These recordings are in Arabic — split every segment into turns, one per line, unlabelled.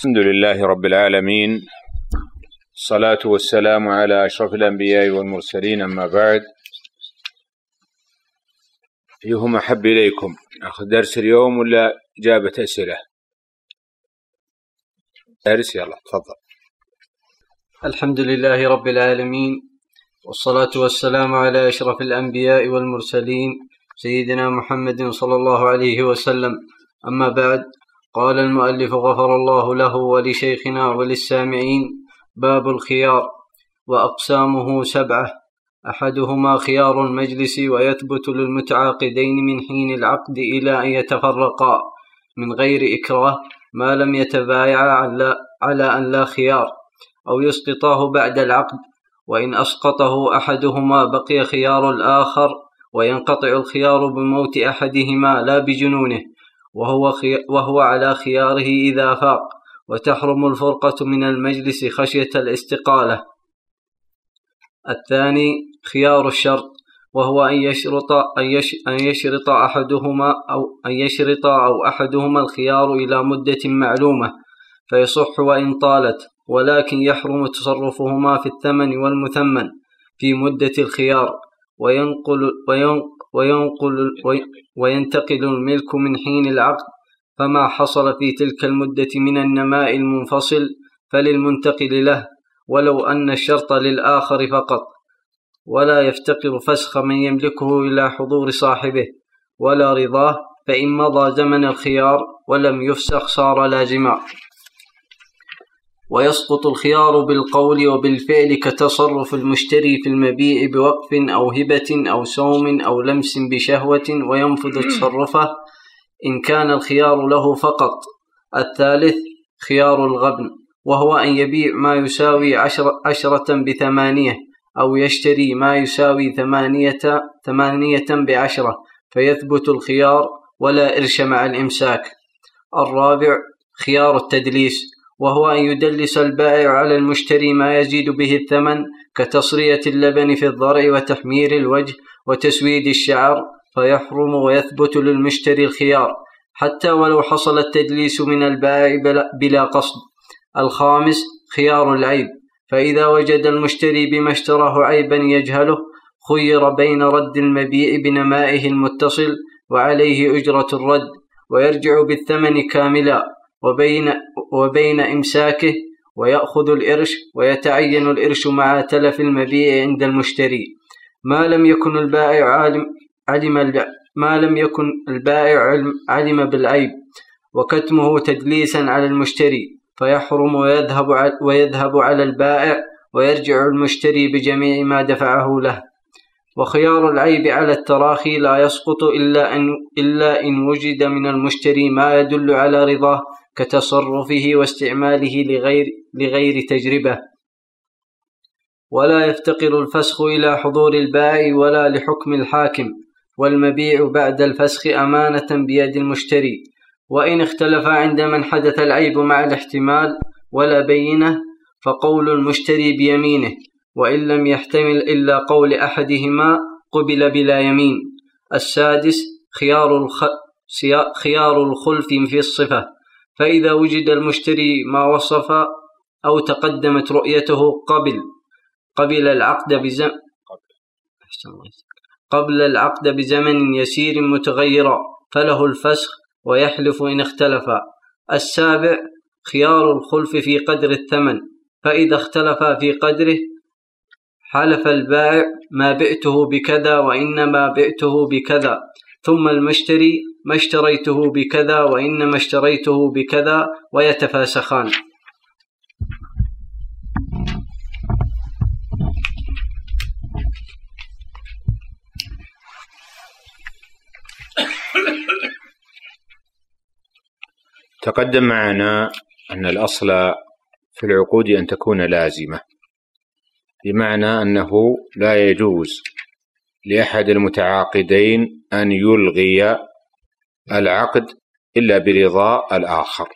الحمد لله رب العالمين، الصلاة والسلام على أشرف الأنبياء والمرسلين، أما بعد. أيهما أحب إليكم، أخذ درس اليوم ولا إجابة أسئلة؟ درس، يلا تفضل.
الحمد لله رب العالمين، والصلاة والسلام على أشرف الأنبياء والمرسلين سيدنا محمد صلى الله عليه وسلم، أما بعد. قال المؤلف غفر الله له ولشيخنا وللسامعين: باب الخيار، وأقسامه 7. أحدهما خيار المجلس، ويثبت للمتعاقدين من حين العقد إلى أن يتفرقا من غير إكراه ما لم يتبايعا على أن لا خيار، أو يسقطاه بعد العقد، وإن أسقطه أحدهما بقي خيار الآخر، وينقطع الخيار بموت أحدهما لا بجنونه، وهو على خياره إذا فاق، وتحرم الفرقة من المجلس خشية الاستقالة. الثاني خيار الشرط، وهو أن يشرط أحدهما الخيار إلى مدة معلومة فيصح وإن طالت، ولكن يحرم تصرفهما في الثمن والمثمن في مدة الخيار، وينتقل الملك من حين العقد، فما حصل في تلك المدة من النماء المنفصل فللمنتقل له، ولو أن الشرط للآخر فقط، ولا يفتقر فسخ من يملكه إلى حضور صاحبه ولا رضاه، فإن مضى زمن الخيار ولم يفسخ صار لازما. ويسقط الخيار بالقول وبالفعل، كتصرف المشتري في المبيع بوقف أو هبة أو سوم أو لمس بشهوة، وينفذ تصرفه إن كان الخيار له فقط. الثالث خيار الغبن، وهو أن يبيع ما يساوي 10 ب8، أو يشتري ما يساوي 8 ب10، فيثبت الخيار ولا إرش مع الإمساك. الرابع خيار التدليس، وهو أن يدلس البائع على المشتري ما يزيد به الثمن، كتصرية اللبن في الضرع وتحمير الوجه وتسويد الشعر، فيحرم ويثبت للمشتري الخيار حتى ولو حصل التدليس من البائع بلا قصد. الخامس خيار العيب، فإذا وجد المشتري بما اشتراه عيبا يجهله، خير بين رد المبيع بنمائه المتصل وعليه أجرة الرد، ويرجع بالثمن كاملا، وبين إمساكه ويأخذ الإرش، ويتعين الإرش مع تلف المبيع عند المشتري ما لم يكن البائع علم بالعيب، وكتمه تدليسا على المشتري، فيحرم ويذهب على البائع، ويرجع المشتري بجميع ما دفعه له. وخيار العيب على التراخي لا يسقط إلا إن وجد من المشتري ما يدل على رضاه، كتصرفه واستعماله لغير تجربة. ولا يفتقر الفسخ إلى حضور البائع ولا لحكم الحاكم، والمبيع بعد الفسخ أمانة بيد المشتري. وإن اختلف عند من حدث العيب مع الاحتمال ولا بينه، فقول المشتري بيمينه، وإن لم يحتمل إلا قول أحدهما قبل بلا يمين. السادس خيار الخلف في الصفة، فإذا وجد المشتري ما وصف أو تقدمت رؤيته قبل العقد بزمن يسير متغيرا، فله الفسخ ويحلف إن اختلفا. السابع خيار الخلف في قدر الثمن، فإذا اختلفا في قدره حلف البائع ما بعته بكذا وإنما بعته بكذا، ثم المشتري ما اشتريته بكذا وإنما اشتريته بكذا، ويتفاسخان.
تقدم معنا أن الأصل في العقود أن تكون لازمة، بمعنى أنه لا يجوز لأحد المتعاقدين أن يلغي العقد إلا برضاء الآخر،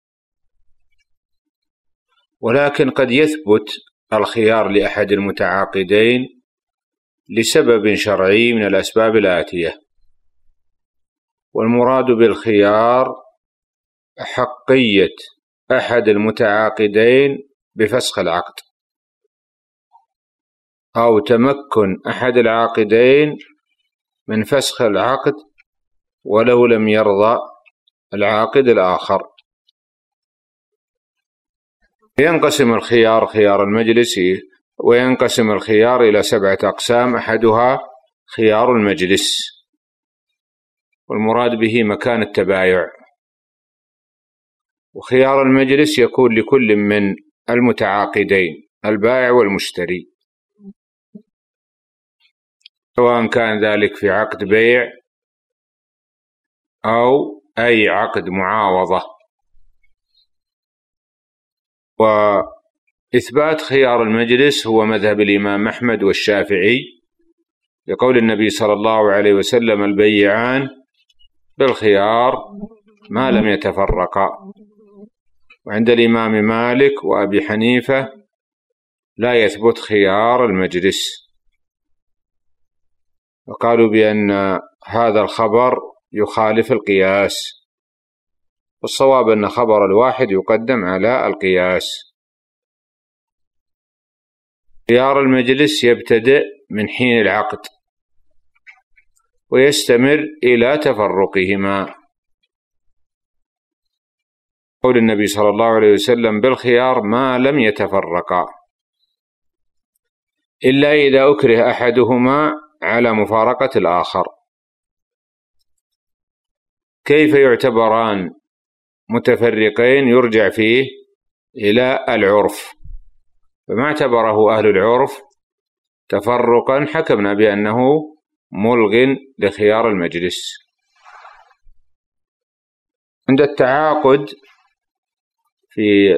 ولكن قد يثبت الخيار لأحد المتعاقدين لسبب شرعي من الأسباب الآتية. والمراد بالخيار حقية أحد المتعاقدين بفسخ العقد، أو تمكن أحد العاقدين من فسخ العقد ولو لم يرضى العاقد الآخر. ينقسم الخيار، خيار المجلس، وينقسم الخيار إلى 7 أقسام. أحدها خيار المجلس، والمراد به مكان التبايع. وخيار المجلس يكون لكل من المتعاقدين، البائع والمشتري، سواء كان ذلك في عقد بيع أو أي عقد معاوضة. وإثبات خيار المجلس هو مذهب الإمام أحمد والشافعي، لقول النبي صلى الله عليه وسلم: البيعان بالخيار ما لم يتفرقا. وعند الإمام مالك وأبي حنيفة لا يثبت خيار المجلس، وقالوا بأن هذا الخبر يخالف القياس، والصواب أن خبر الواحد يقدم على القياس. خيار المجلس يبتدئ من حين العقد ويستمر إلى تفرقهما، قول النبي صلى الله عليه وسلم: بالخيار ما لم يتفرقا، إلا إذا أكره أحدهما على مفارقة الآخر. كيف يعتبران متفرقين؟ يرجع فيه إلى العرف، فما اعتبره أهل العرف تفرقا حكمنا بأنه ملغ لخيار المجلس. عند التعاقد في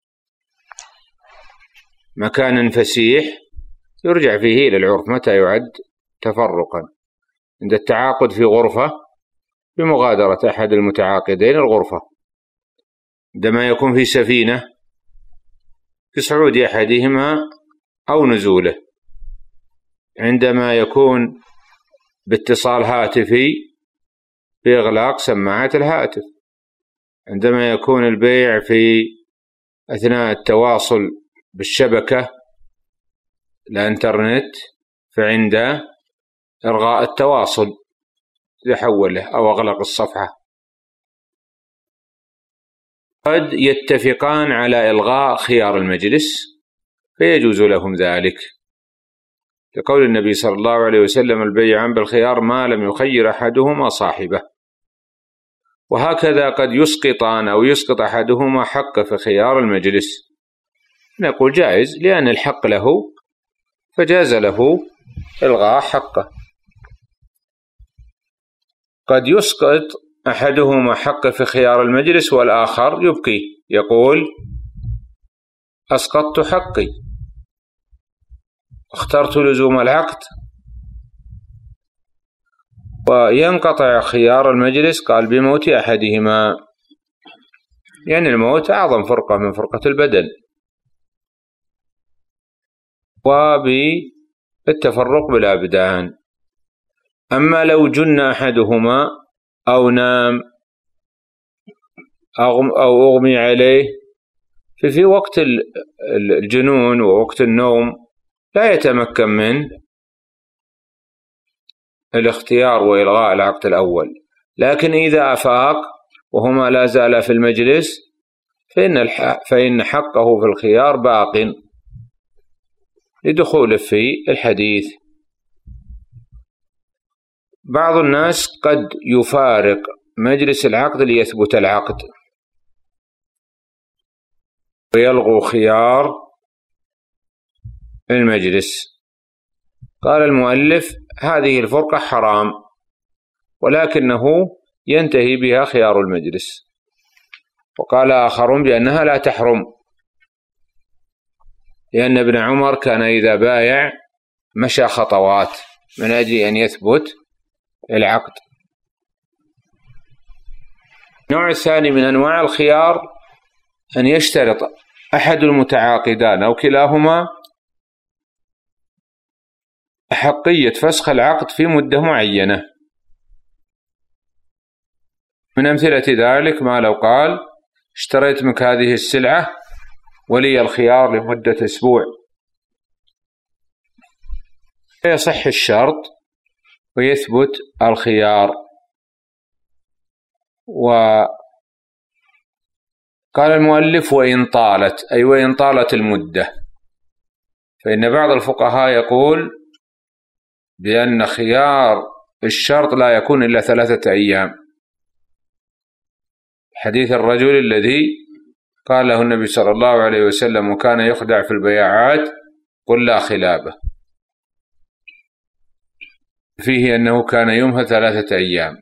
مكان فسيح يرجع فيه إلى العرف متى يعد تفرقا. عند التعاقد في غرفة بمغادرة أحد المتعاقدين الغرفة، عندما يكون في سفينة في صعود أحدهما أو نزوله، عندما يكون باتصال هاتفي بإغلاق سماعة الهاتف، عندما يكون البيع في أثناء التواصل بالشبكة الإنترنت، فعند إلغاء التواصل يحوله أو أغلق الصفحة. قد يتفقان على إلغاء خيار المجلس فيجوز لهم ذلك، لقول النبي صلى الله عليه وسلم: البيعان بالخيار ما لم يخير أحدهما صاحبه. وهكذا قد يسقطان أو يسقط أحدهما حقه في خيار المجلس، نقول جائز لأن الحق له فجاز له إلغاء حقه. قد يسقط أحدهما حقه في خيار المجلس والآخر يبقي، يقول: أسقطت حقي، اخترت لزوم العقد، وينقطع خيار المجلس قال بموت أحدهما، يعني الموت أعظم فرقة من فرقة البدن، وبالتفرق بالأبدان. أما لو جن أحدهما أو نام أو أغمي عليه، في وقت الجنون ووقت النوم لا يتمكن من الاختيار وإلغاء العقد الأول، لكن إذا أفاق وهما لا زال في المجلس فإن حقه في الخيار باق لدخوله في الحديث. بعض الناس قد يفارق مجلس العقد ليثبت العقد ويلغو خيار المجلس. قال المؤلف: هذه الفرقة حرام، ولكنه ينتهي بها خيار المجلس. وقال آخرون بأنها لا تحرم، لأن ابن عمر كان إذا بايع مشى خطوات من أجل أن يثبت العقد. النوع الثاني من أنواع الخيار أن يشترط أحد المتعاقدان أو كلاهما أحقية فسخ العقد في مدة معينة. من أمثلة ذلك ما لو قال: اشتريت منك هذه السلعة ولي الخيار لمدة أسبوع، فيصح الشرط ويثبت الخيار. وقال المؤلف وإن طالت، أي وإن طالت المدة، فإن بعض الفقهاء يقول بأن خيار الشرط لا يكون إلا 3 أيام، حديث الرجل الذي قال له النبي صلى الله عليه وسلم وكان يخدع في البياعات قل لا خلابه، فيه أنه كان يمهل 3 أيام.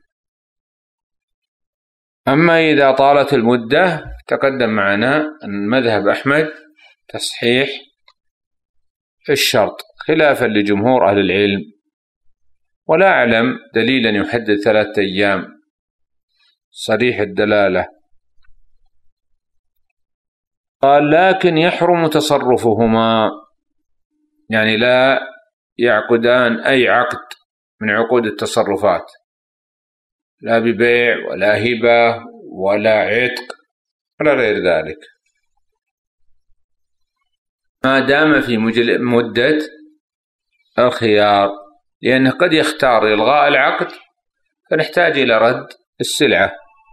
أما إذا طالت المدة تقدم معنا أن مذهب أحمد تصحيح الشرط خلافا لجمهور أهل العلم، ولا أعلم دليلا يحدد 3 أيام صريح الدلالة. قال لكن يحرم تصرفهما، يعني لا يعقدان أي عقد من عقود التصرفات، لا ببيع ولا هبة ولا عتق ولا غير ذلك، ما دام في مدة الخيار، لأنه قد يختار إلغاء العقد فنحتاج إلى رد السلعة.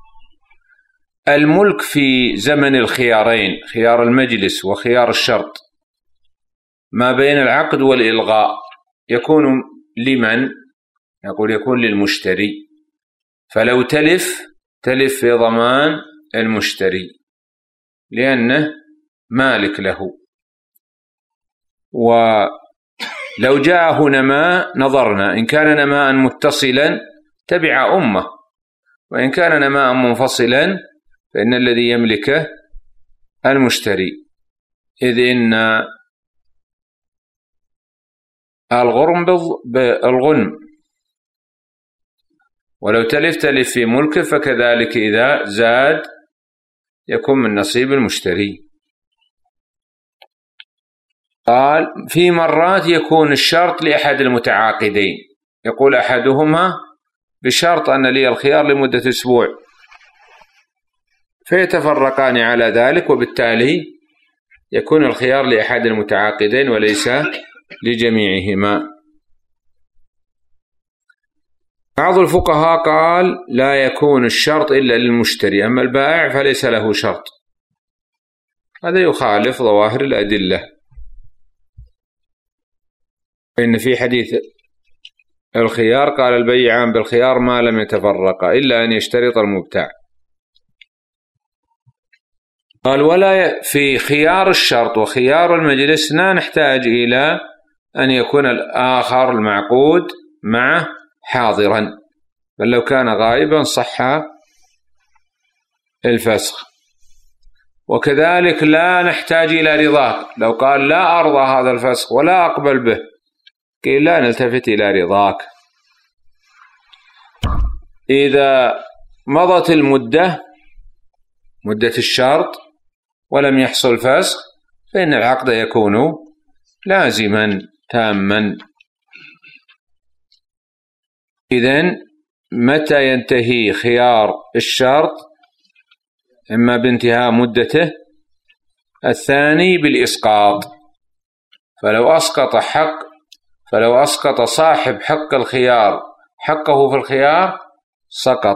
الملك في زمن الخيارين، خيار المجلس وخيار الشرط، ما بين العقد والإلغاء يكون لمن؟ يقول يكون للمشتري، فلو تلف في ضمان المشتري لأنه مالك له. ولو جاءه نماء نظرنا، إن كان نماء متصلا تبع أمه، وإن كان نماء منفصلا فإن الذي يملكه المشتري، إذ إن الغرم بالغنم، ولو تلف في ملكه، فكذلك إذا زاد يكون من نصيب المشتري. قال في مرات يكون الشرط لأحد المتعاقدين، يقول أحدهما بشرط أن لي الخيار لمدة أسبوع، فيتفرقان على ذلك، وبالتالي يكون الخيار لأحد المتعاقدين وليس لجميعهما. بعض الفقهاء قال لا يكون الشرط إلا للمشتري، أما البائع فليس له شرط، هذا يخالف ظواهر الأدلة، إن في حديث الخيار قال البيعان بالخيار ما لم يتفرقا إلا أن يشترط المبتاع. قال ولا في خيار الشرط وخيار المجلس لا نحتاج إلى أن يكون الآخر المعقود معه حاضرا، بل لو كان غائبا صح الفسخ. وكذلك لا نحتاج إلى رضاك، لو قال لا أرضى هذا الفسخ ولا أقبل به، قيل لا نلتفت إلى رضاك. إذا مضت المدة، مدة الشرط، ولم يحصل فسخ، فإن العقد يكون لازما تاما. إذن متى ينتهي خيار الشرط؟ إما بانتهاء مدته، الثاني بالإسقاط، فلو أسقط صاحب حق الخيار حقه في الخيار سقط،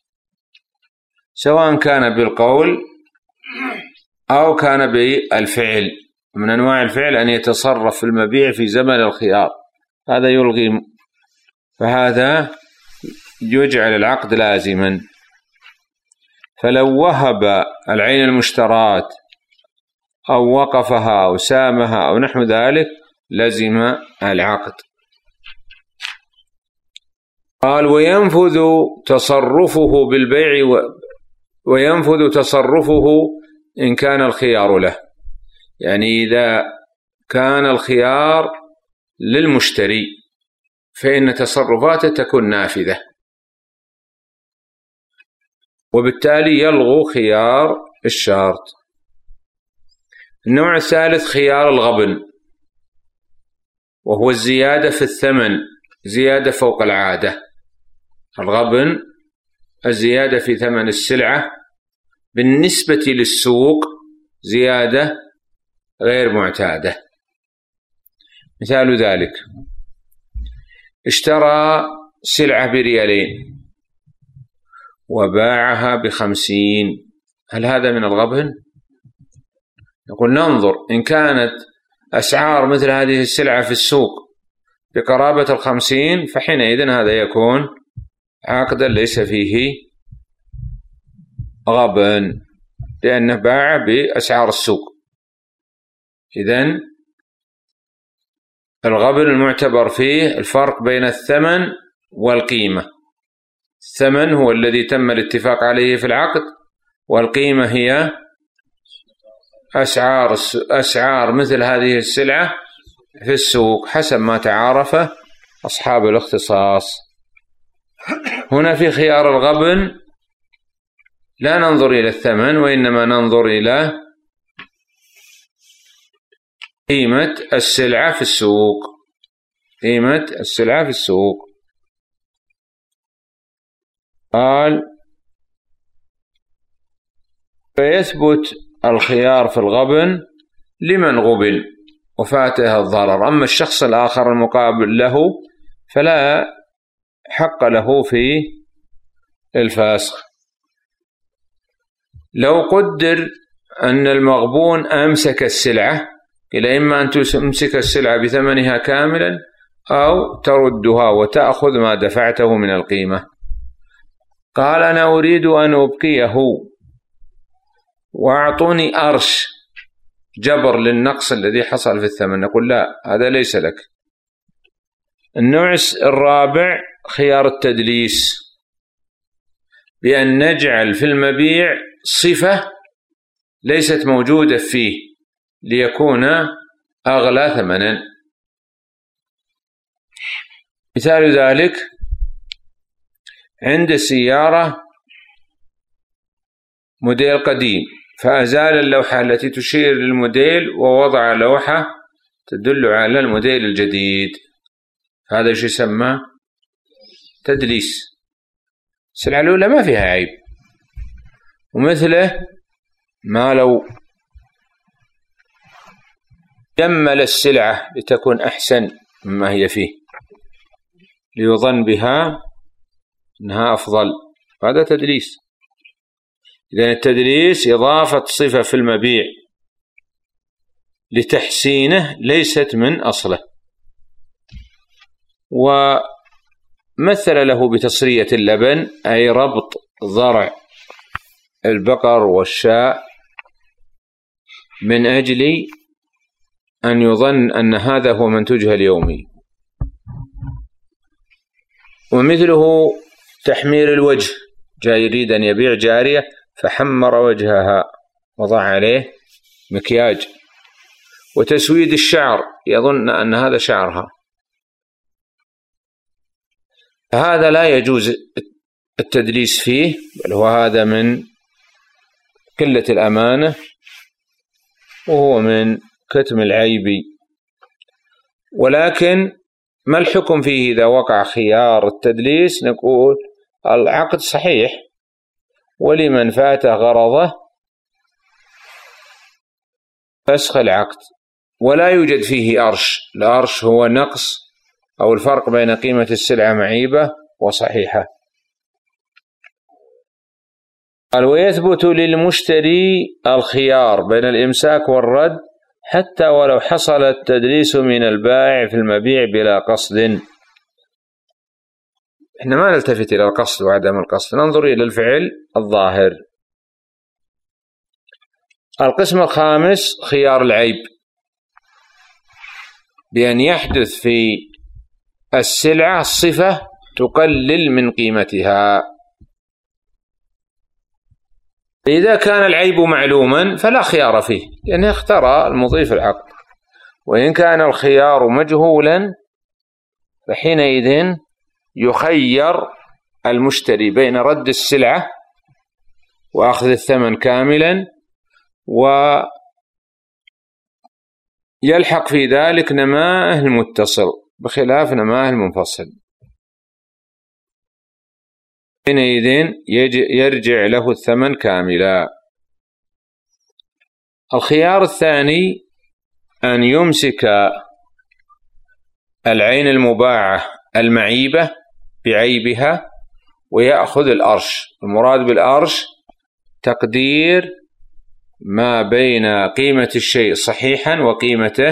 سواء كان بالقول أو كان بالفعل. من أنواع الفعل أن يتصرف في المبيع في زمن الخيار، هذا يلغي، فهذا يجعل العقد لازما. فلو وهب العين المشترات أو وقفها أو سامها أو نحو ذلك لزم العقد. قال وينفذ تصرفه بالبيع وينفذ تصرفه إن كان الخيار له، يعني إذا كان الخيار للمشتري فإن تصرفاته تكون نافذة، وبالتالي يلغو خيار الشرط. النوع الثالث خيار الغبن، وهو الزيادة في الثمن، زيادة فوق العادة. الغبن الزيادة في ثمن السلعة بالنسبة للسوق زيادة غير معتادة. مثال ذلك: اشترى سلعة ب2 وباعها ب50، هل هذا من الغبن؟ نقول ننظر، إن كانت أسعار مثل هذه السلعة في السوق بقرابة 50 فحينئذ هذا يكون عقدا ليس فيه غبن، لأنه باع بأسعار السوق. إذن الغبن المعتبر فيه الفرق بين الثمن والقيمة. الثمن هو الذي تم الاتفاق عليه في العقد، والقيمة هي أسعار مثل هذه السلعة في السوق حسب ما تعارف أصحاب الاختصاص. هنا في خيار الغبن لا ننظر إلى الثمن، وإنما ننظر إلى قيمة السلعة في السوق. قيمة السلعة في السوق. قال: فيثبت الخيار في الغبن لمن غبن وفاته الضرر، أما الشخص الآخر المقابل له فلا حق له في الفسخ. لو قدر أن المغبون أمسك السلعة، إلا إما أن تمسك السلعة بثمنها كاملا أو تردها وتأخذ ما دفعته من القيمة. قال: أنا أريد أن أبقيه وأعطوني أرش جبر للنقص الذي حصل في الثمن. نقول: لا، هذا ليس لك. النوع الرابع خيار التدليس، بأن نجعل في المبيع صفة ليست موجودة فيه ليكون أغلى ثمنا. مثال ذلك: عند سيارة موديل قديم فأزال اللوحة التي تشير للموديل ووضع لوحة تدل على الموديل الجديد، هذا شو يسمى؟ تدليس. السلعة الأولى ما فيها عيب. ومثله ما لو جمل السلعة لتكون أحسن مما هي فيه ليظن بها أنها أفضل، هذا تدليس. إذن التدليس إضافة صفة في المبيع لتحسينه ليست من أصله. ومثل له بتصرية اللبن، أي ربط ضرع البقر والشاء من أجل أن يظن أن هذا هو منتجها اليومي. ومثله تحمير الوجه، جاء يريد أن يبيع جارية فحمر وجهها وضع عليه مكياج. وتسويد الشعر، يظن أن هذا شعرها، هذا لا يجوز التدليس فيه، بل هو هذا من قلة الأمانة وهو من كتم العيب. ولكن ما الحكم فيه إذا وقع خيار التدليس؟ نقول العقد صحيح، ولمن فات غرضه فسخ العقد، ولا يوجد فيه أرش. الأرش هو نقص أو الفرق بين قيمة السلعة معيبة وصحيحة. قال: ويثبت للمشتري الخيار بين الإمساك والرد حتى ولو حصل التدليس من البائع في المبيع بلا قصد. احنا ما نلتفت إلى القصد وعدم القصد، ننظر إلى الفعل الظاهر. القسم الخامس خيار العيب، بأن يحدث في السلعة صفة تقلل من قيمتها. إذا كان العيب معلوما فلا خيار فيه، لأنه اخترى المضيف العقد. وإن كان الخيار مجهولا فحينئذ يخير المشتري بين رد السلعة وأخذ الثمن كاملا، ويلحق في ذلك نماء المتصل بخلاف نماء المنفصل. حينئذ يرجع له الثمن كاملا. الخيار الثاني أن يمسك العين المباعة المعيبة بعيبها ويأخذ الأرش. المراد بالأرش تقدير ما بين قيمة الشيء صحيحا وقيمته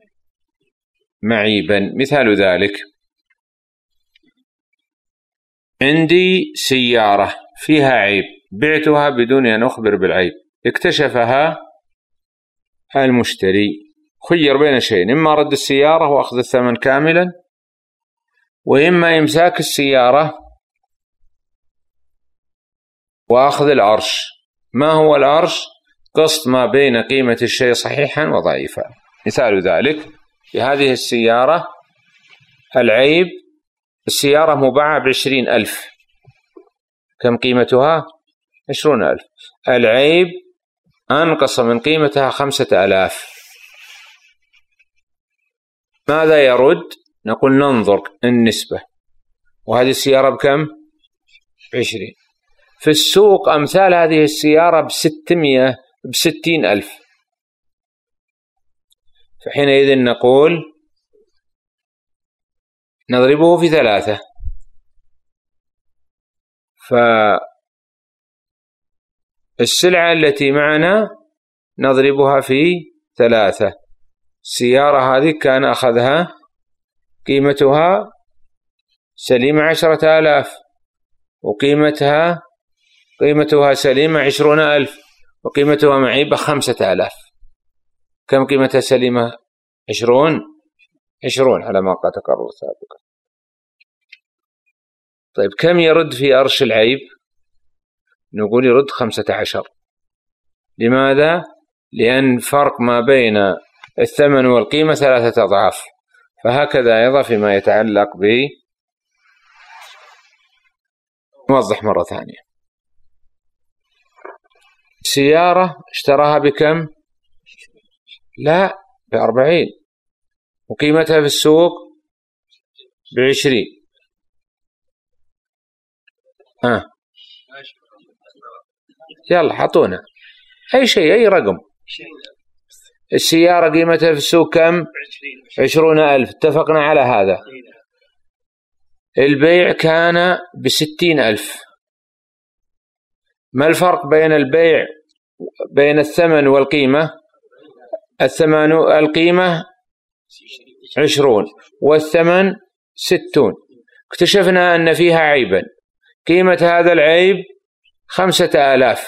معيبا. مثال ذلك: عندي سيارة فيها عيب، بعتها بدون أن أخبر بالعيب، اكتشفها المشتري، خير بين شيئين: إما رد السيارة وأخذ الثمن كاملا، وإما إمساك السيارة وأخذ الأرش. ما هو الأرش؟ قسط ما بين قيمة الشيء صحيحا وضعيفا. مثال ذلك: في هذه السيارة العيب، السيارة مباعة ب20,000، كم قيمتها؟ 20,000. العيب أنقص من قيمتها 5,000. ماذا يرد؟ نقول ننظر النسبة، وهذه السيارة بكم؟ ب20. في السوق أمثال هذه السيارة ب60,000. فحينئذ نقول نضربه في 3. فالسلعة التي معنا نضربها في 3. السيارة هذه كان أخذها قيمتها سليمة 10,000، وقيمتها سليمة 20,000، وقيمتها معيبة 5,000. كم قيمتها سليمة؟ 20 على ما قد تقرر سابقا. طيب كم يرد في أرش العيب؟ نقول يرد 15. لماذا؟ لأن فرق ما بين الثمن والقيمة 3 أضعاف. فهكذا أيضا فيما يتعلق نوضح مرة ثانية: سيارة اشتراها بكم؟ لا، ب40، وقيمتها في السوق ب20. يلا حطونا أي شيء، أي رقم. السيارة قيمتها في السوق كم؟ 20,000. اتفقنا على هذا. البيع كان ب60,000. ما الفرق بين البيع بين الثمن والقيمة؟ القيمة 20 والثمن 60. اكتشفنا أن فيها عيبا، قيمة هذا العيب 5,000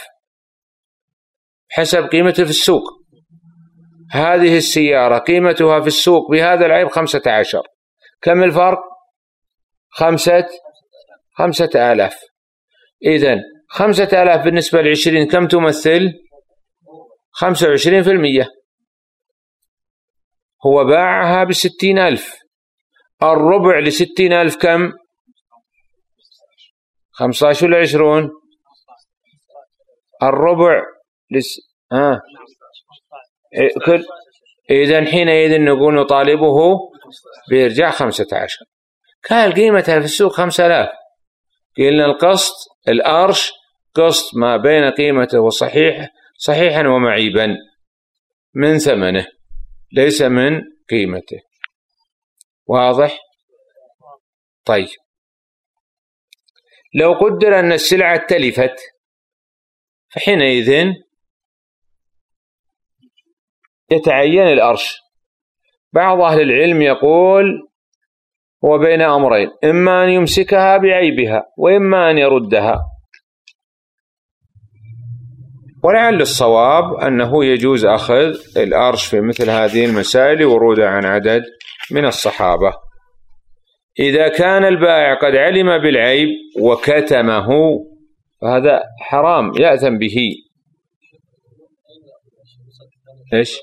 حسب قيمته في السوق. هذه السيارة قيمتها في السوق بهذا العيب 15. كم الفرق؟ 5,000. إذن 5,000 بالنسبة ل20 كم تمثل؟ 25%. هو باعها ب60,000. الربع ل60,000 كم؟ 15 ولا 20؟ الربع إذن حينئذ نقول نطالبه بإرجاع 15. كان قيمتها في السوق 5,000. قلنا القسط الأرش قسط ما بين قيمته صحيحا ومعيبا من ثمنه، ليس من قيمته. واضح؟ طيب لو قدر أن السلعة تلفت، فحينئذ يتعين الأرش. بعض أهل العلم يقول هو بين أمرين: إما أن يمسكها بعيبها، وإما أن يردها. ولعل الصواب أنه يجوز أخذ الأرش في مثل هذه المسائل ورودا عن عدد من الصحابة. إذا كان البائع قد علم بالعيب وكتمه فهذا حرام يأثم به. إيش؟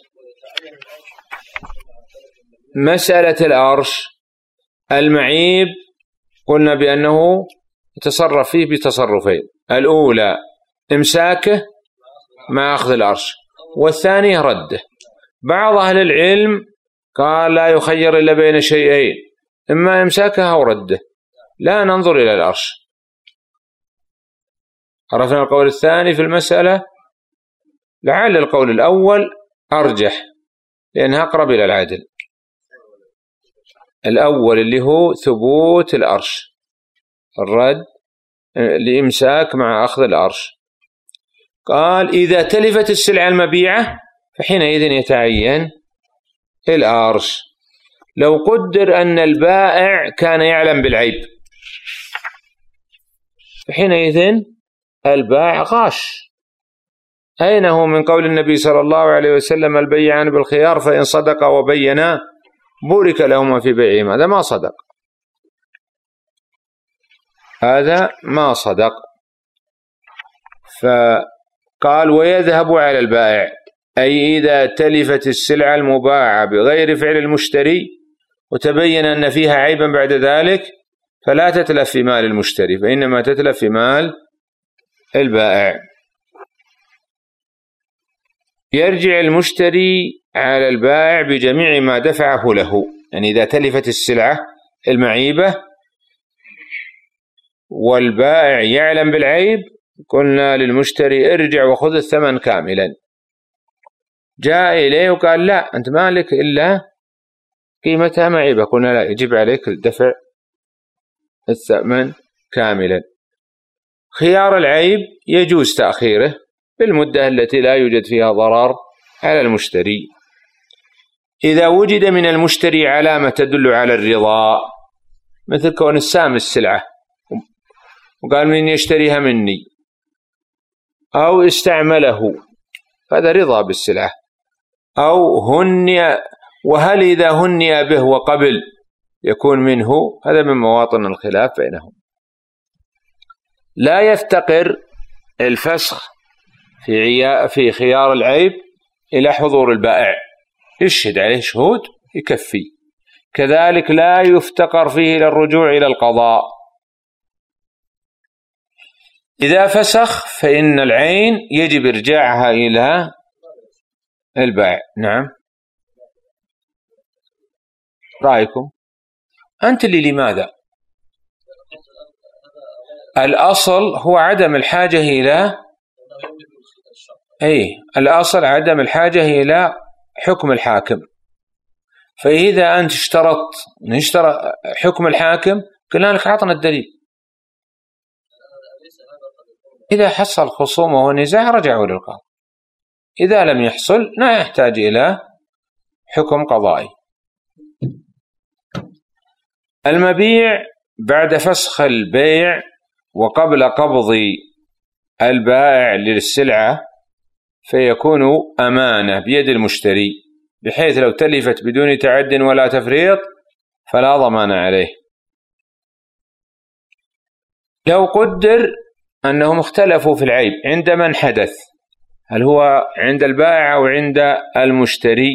مسألة الأرش المعيب قلنا بأنه يتصرف فيه بتصرفين: الأولى إمساكه مع أخذ الأرش، والثانية رده. بعض أهل العلم قال لا يخير إلا بين شيئين: إما إمساكه أو رده، لا ننظر إلى الأرش. عرفنا القول الثاني في المسألة. لعل القول الأول أرجح لأنها أقرب إلى العدل. الأول اللي هو ثبوت الأرش، الرد لإمساك مع أخذ الأرش. قال إذا تلفت السلعة المبيعة فحينئذ يتعين الأرش. لو قدر أن البائع كان يعلم بالعيب فحينئذ البائع غاش. أين هو من قول النبي صلى الله عليه وسلم البيعان بالخيار فإن صدقا وبينا بورك لهما في بيعهما؟ هذا ما صدق، هذا ما صدق. فقال ويذهب على البائع، أي إذا تلفت السلعة المباعة بغير فعل المشتري وتبين أن فيها عيبا بعد ذلك فلا تتلف في مال المشتري، فإنما تتلف في مال البائع. يرجع المشتري على البائع بجميع ما دفعه له. يعني إذا تلفت السلعة المعيبة والبائع يعلم بالعيب قلنا للمشتري ارجع وخذ الثمن كاملا. جاء إليه وقال لا أنت مالك إلا قيمتها معيبة، قلنا لا يجب عليك دفع الثمن كاملا. خيار العيب يجوز تأخيره بالمدة التي لا يوجد فيها ضرر على المشتري. إذا وجد من المشتري علامة تدل على الرضا مثل كون السام السلعة وقال من يشتريها مني أو استعمله هذا رضا بالسلعة، أو هنئ، وهل إذا هنئ به وقبل يكون منه؟ هذا من مواطن الخلاف بينهم. لا يفتقر الفسخ في خيار العيب إلى حضور البائع، يشهد عليه شهود يكفي. كذلك لا يفتقر فيه إلى الرجوع إلى القضاء. إذا فسخ فإن العين يجب إرجاعها إلى البائع. نعم، رأيكم أنت اللي لماذا؟ الأصل هو عدم الحاجة إلى الأصل عدم الحاجة إلى حكم الحاكم. فإذا أنت اشترط حكم الحاكم قلنا لك أعطنا الدليل. إذا حصل خصومة ونزاع رجعوا للقاضي، إذا لم يحصل لا يحتاج إلى حكم قضائي. المبيع بعد فسخ البيع وقبل قبض البائع للسلعة فيكون أمانة بيد المشتري، بحيث لو تلفت بدون تعد ولا تفريط فلا ضمان عليه. لو قدر أنهم اختلفوا في العيب عند من حدث، هل هو عند البائع أو عند المشتري،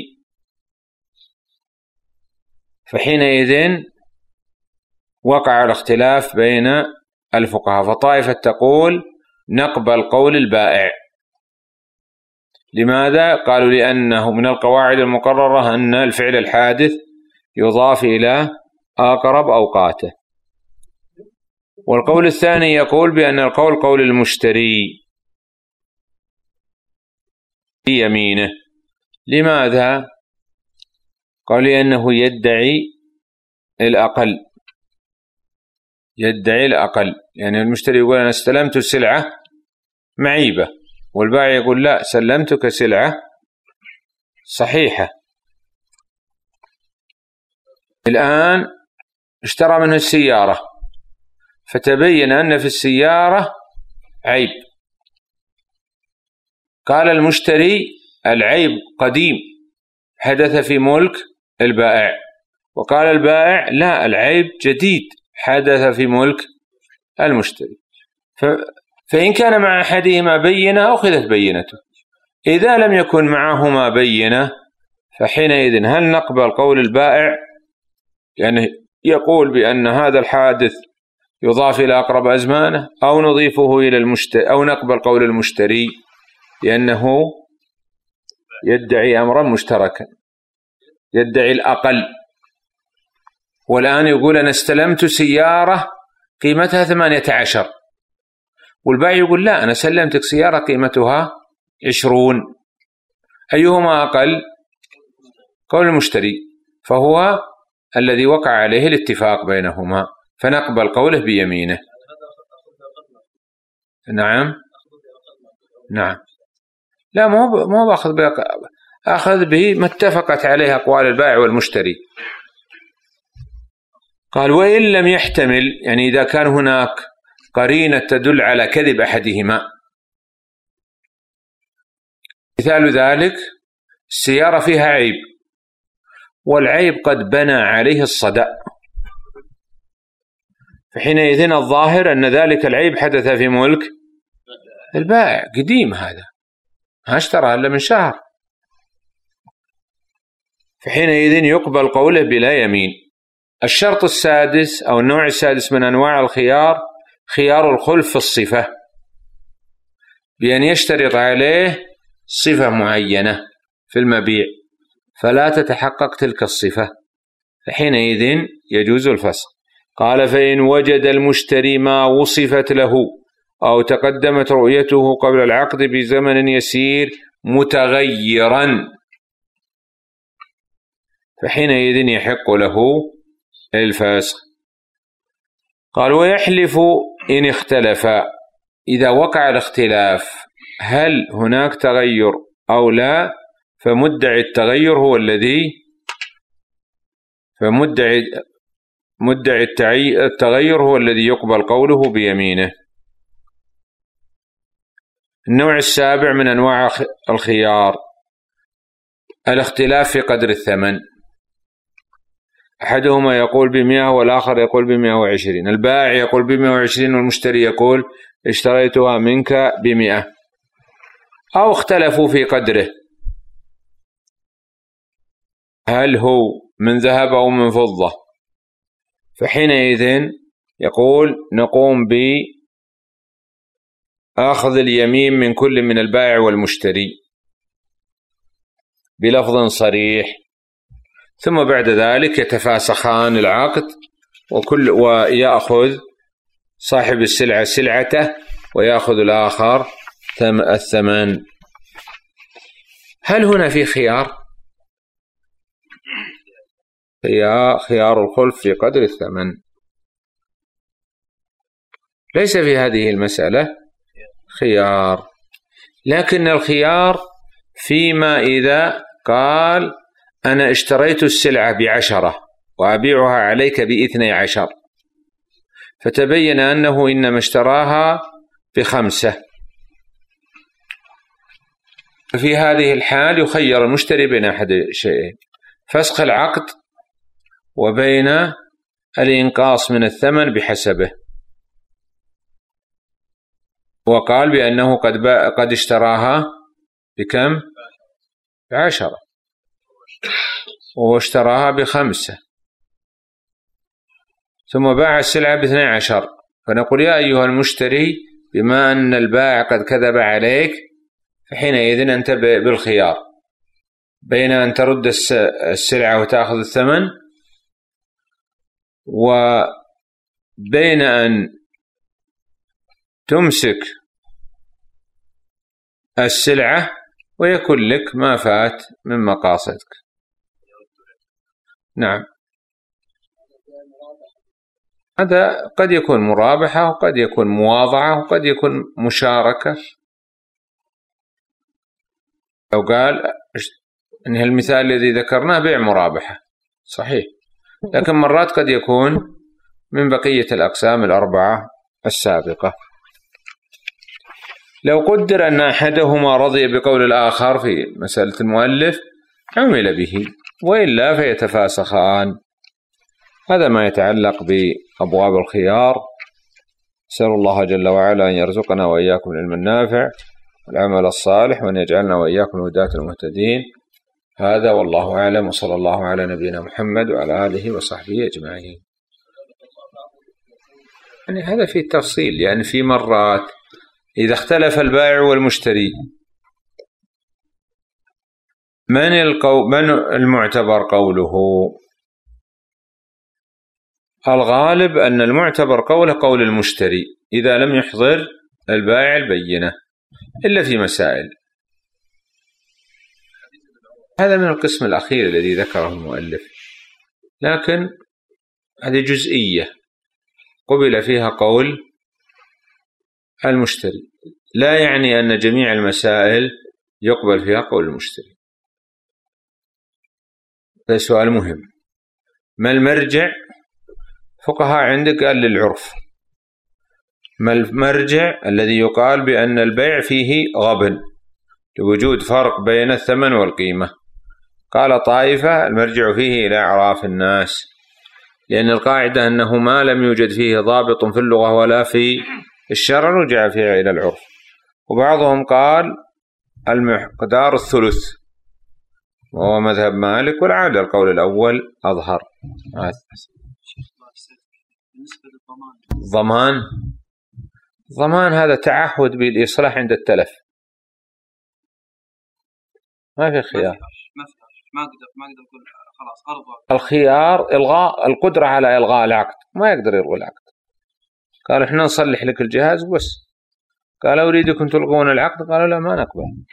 فحينئذ وقع الاختلاف بين الفقهاء. فطائفة تقول نقبل قول البائع. لماذا؟ قالوا لأنه من القواعد المقررة أن الفعل الحادث يضاف إلى أقرب أوقاته. والقول الثاني يقول بأن القول قول المشتري في يمينه. لماذا؟ قال لأنه يدعي الأقل، يعني المشتري يقول أنا استلمت السلعة معيبة، والبائع يقول لا سلمتك سلعة صحيحة. الآن اشترى منه السيارة فتبين أن في السيارة عيب، قال المشتري العيب قديم حدث في ملك البائع، وقال البائع لا العيب جديد حدث في ملك المشتري. فإن كان مع أحدهما بينة أخذت بينته، إذا لم يكن معهما بينة فحينئذ هل نقبل قول البائع يعني يقول بأن هذا الحادث يضاف إلى أقرب أزمانه، أو نضيفه إلى المشتري، أو نقبل قول المشتري لأنه يدعي أمرا مشتركا، يدعي الأقل. والآن يقول أنا استلمت سيارة قيمتها 18، والبائع يقول لا أنا سلمتك سيارة قيمتها 20، أيهما أقل؟ قول المشتري، فهو الذي وقع عليه الاتفاق بينهما، فنقبل قوله بيمينه. نعم نعم، لا مو أخذ به ما اتفقت عليه أقوال البائع والمشتري. قال وإن لم يحتمل، يعني إذا كان هناك قرينة تدل على كذب أحدهما. مثال ذلك السيارة فيها عيب، والعيب قد بنى عليه الصدأ، فحينئذ الظاهر أن ذلك العيب حدث في ملك البائع، قديم هذا ما اشترى إلا من شهر، فحينئذ يقبل قوله بلا يمين. الشرط السادس أو النوع السادس من أنواع الخيار خيار الخلف في الصفة، بأن يشترط عليه صفة معينة في المبيع فلا تتحقق تلك الصفة، فحينئذ يجوز الفسخ. قال فإن وجد المشتري ما وصفت له أو تقدمت رؤيته قبل العقد بزمن يسير متغيرا، فحينئذ يحق له الفسخ. قال ويحلف إن اختلف، إذا وقع الاختلاف هل هناك تغير أو لا، فمدعي التغير هو الذي التغير هو الذي يقبل قوله بيمينه. النوع السابع من أنواع الخيار الاختلاف في قدر الثمن، أحدهما يقول ب100 والآخر يقول ب120، البائع يقول ب120 والمشتري يقول اشتريتها منك ب100، أو اختلفوا في قدره، هل هو من ذهب أو من فضة، فحينئذ يقول نقوم بأخذ اليمين من كل من البائع والمشتري بلفظ صريح، ثم بعد ذلك يتفاسخان العقد ويأخذ صاحب السلعة سلعته ويأخذ الآخر الثمن. هل هنا في خيار الخلف في قدر الثمن؟ ليس في هذه المسألة خيار، لكن الخيار فيما إذا قال أنا اشتريت السلعة ب10 وأبيعها عليك ب12، فتبين أنه إنما اشتراها ب5، ففي هذه الحال يخير المشتري بين أحد شيئين: فسخ العقد وبين الإنقاص من الثمن بحسبه. وقال بأنه قد اشتراها بكم؟ ب10 واشتراها ب5 ثم باع السلعة ب12، فنقول يا أيها المشتري بما أن البائع قد كذب عليك فحينئذ أنت بالخيار بين أن ترد السلعة وتأخذ الثمن، وبين أن تمسك السلعة ويكون لك ما فات من مقاصدك. نعم، هذا قد يكون مرابحة وقد يكون مواضعة وقد يكون مشاركة. لو قال إن المثال الذي ذكرناه بيع مرابحة صحيح، لكن مرات قد يكون من بقية الأقسام الأربعة السابقة. لو قدر أن أحدهما رضي بقول الآخر في مسألة المؤلف عمل به، وإلا فيتفاسخان. هذا ما يتعلق بأبواب الخيار. أسأل الله جل وعلا أن يرزقنا وإياكم العلم النافع والعمل الصالح، وأن يجعلنا وإياكم الهداة المهتدين. هذا والله أعلم، وصلى الله على نبينا محمد وعلى آله وصحبه أجمعين. يعني هذا فيه تفصيل، يعني في مرات إذا اختلف البائع والمشتري من المعتبر قوله؟ الغالب أن المعتبر قوله قول المشتري إذا لم يحضر البائع البينة، إلا في مسائل. هذا من القسم الأخير الذي ذكره المؤلف، لكن هذه جزئية قبل فيها قول المشتري، لا يعني أن جميع المسائل يقبل فيها قول المشتري. هذا سؤال مهم. ما المرجع؟ فقهاء عندك قال للعرف. ما المرجع الذي يقال بأن البيع فيه غبن لوجود فرق بين الثمن والقيمة؟ قال طائفة المرجع فيه إلى أعراف الناس، لأن القاعدة أنه ما لم يوجد فيه ضابط في اللغة ولا في الشرع رجع فيه إلى العرف. وبعضهم قال المقدار الثلث، وهو مذهب مالك، والعادة القول الأول أظهر. ضمان هذا تعهد بالإصلاح عند التلف، ما في خيار.
ما أقدر أقول خلاص أرضى.
الخيار إلغاء القدرة على إلغاء العقد، ما يقدر يلغي العقد. قال إحنا نصلح لك الجهاز بس. قال أريدكم تلغون العقد، قالوا لا ما نقبل.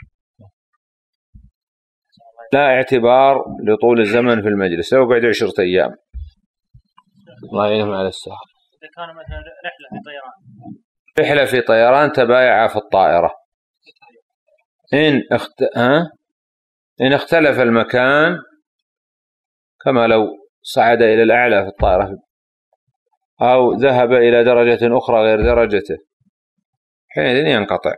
لا اعتبار لطول الزمن في المجلس، لو قعد 10 أيام. الله يعينهم على السهر.
إذا كان مثلا رحلة في طيران،
رحلة في طيران تبايع في الطائرة، إن اختلف المكان، كما لو صعد إلى الأعلى في الطائرة أو ذهب إلى درجة أخرى غير درجته، حينئذ ينقطع.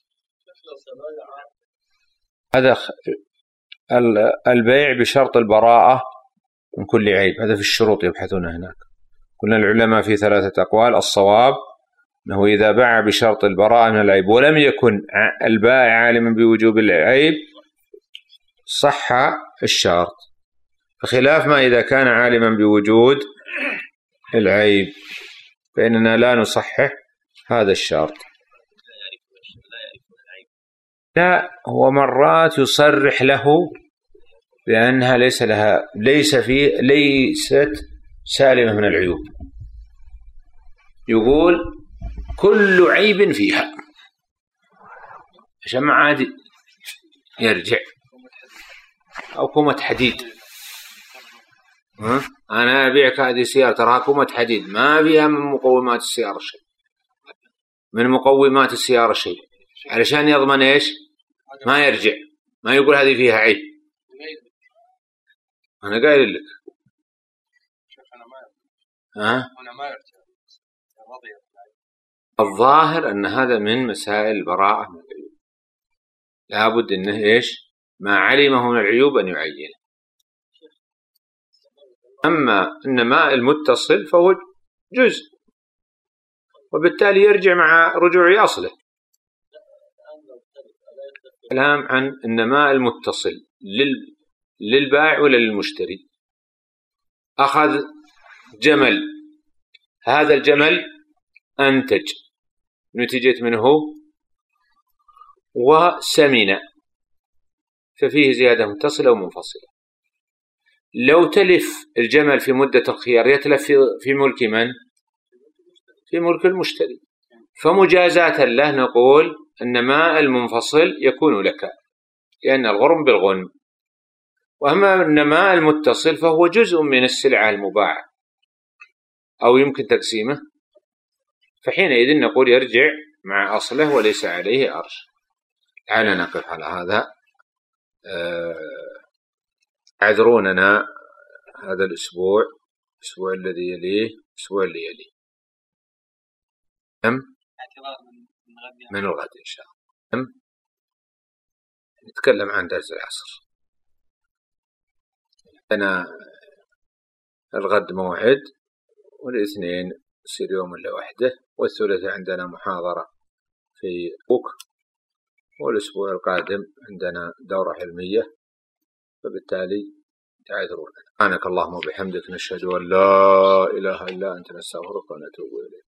هذا البيع بشرط البراءة من كل عيب، هذا في الشروط يبحثون هناك. قلنا العلماء في 3 أقوال. الصواب أنه إذا باع بشرط البراءة من العيب ولم يكن البائع عالما بوجوب العيب صح الشرط، بخلاف ما إذا كان عالما بوجود العيب فإننا لا نصحح هذا الشرط. لا، هو مرات يصرح له بأنها ليست سالمة من العيوب، يقول كل عيب فيها، عشان ما عادي يرجع. أو كومة حديد، أنا أبيعك هذه سيارة تراها كومة حديد، ما فيها من مقومات السيارة شيء، من مقومات السيارة شيء، علشان يضمن إيش؟ ما يرجع، ما يقول هذه فيها عيب. أنا قايل لك الظاهر أن هذا من مسائل البراءة من العيوب، لابد أنه إيش؟ ما علمه من العيوب أن يعينه. أما النماء المتصل فهو جزء، وبالتالي يرجع مع رجوع أصله. كلام عن النماء المتصل للبائع ولا للمشتري. أخذ جمل، هذا الجمل أنتج، نتجت منه وسمن، ففيه زيادة متصلة ومنفصلة. لو تلف الجمل في مدة الخيار يتلف في ملك من؟ في ملك المشتري، فمجازاة له نقول النماء المنفصل يكون لك، لأن الغرم بالغنم. وأما النماء المتصل فهو جزء من السلعة المباعة أو يمكن تقسيمه، فحينئذ نقول يرجع مع أصله وليس عليه أرش. تعالى نقف على هذا. اعذروننا هذا الأسبوع الذي يليه، الأسبوع اللي يليه من الغد إن شاء الله نتكلم عن درس العصر. أنا الغد موعد، والاثنين يصير يوم إلا وحده، والثلاثاء عندنا محاضرة في بوك، والأسبوع القادم عندنا دورة علمية، فبالتالي تعذرون. سبحانك اللهم وبحمدك، نشهد أن لا إله إلا أنت، نستغفرك ونتوب إليك.